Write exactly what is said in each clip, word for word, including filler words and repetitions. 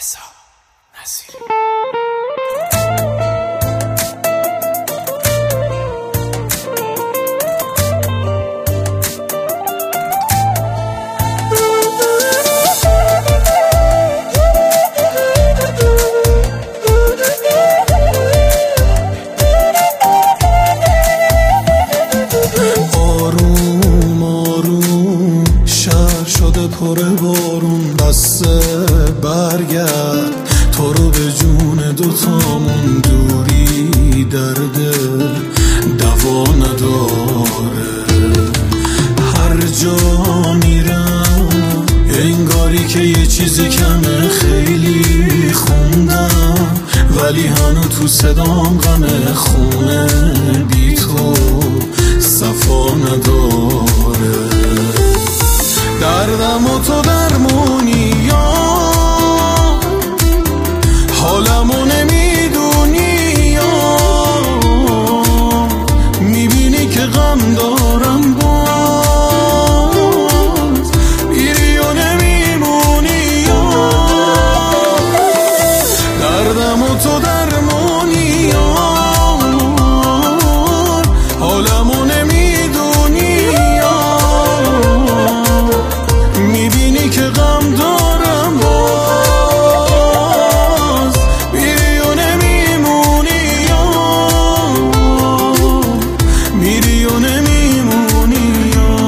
رضا نصیری. پر بارون بسته برگرد، تو رو به جون دوتامون دوری درده دوا نداره. هر جا میرم انگاری که یه چیزی کمه، خیلی خوندم ولی هنو تو صدام غم خونه بی تو صفا نداره. دردم و تو درمونی یا حالمو نمیدونی یا میبینی که غم دارم باز میری و نمیمونی یا دردم و تو درمونی یا حالمو نمیدونی یا میبینی که غم دارم باز میری و نمیمونی یا میری و نمیمونی یا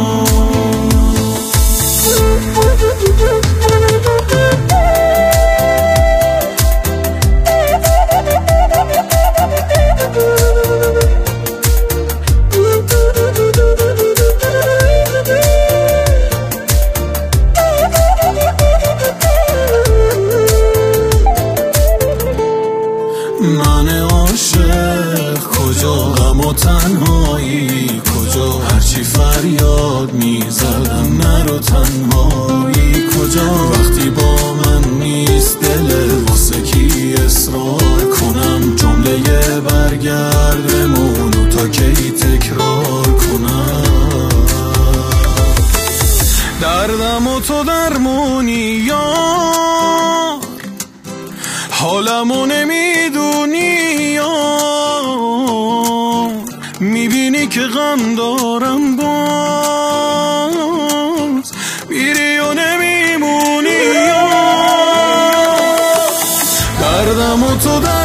من عاشق کجا، غم و تنهایی کجا، هرچی فریاد میزدم نرو تنهایی کجا. وقتی با من نیست دل واسه کی اصرار کنم، جمله برگرد بمونو تا کی تکرار کنم. دردم و تو درمونی یا حالمو نمیدونی یا میبینی که غم دارم باز میری و نمیمونی یا دردم و تو